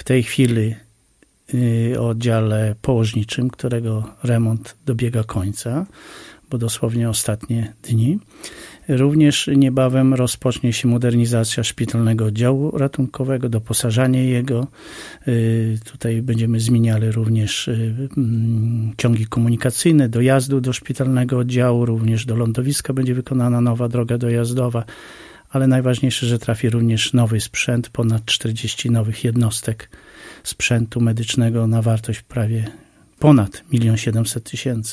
tej chwili o oddziale położniczym, którego remont dobiega końca, bo dosłownie ostatnie dni. Również niebawem rozpocznie się modernizacja szpitalnego oddziału ratunkowego, doposażanie jego. Tutaj będziemy zmieniali również ciągi komunikacyjne, dojazdu do szpitalnego oddziału, również do lądowiska będzie wykonana nowa droga dojazdowa, ale najważniejsze, że trafi również nowy sprzęt, ponad 40 nowych jednostek sprzętu medycznego na wartość prawie ponad 1 700 000.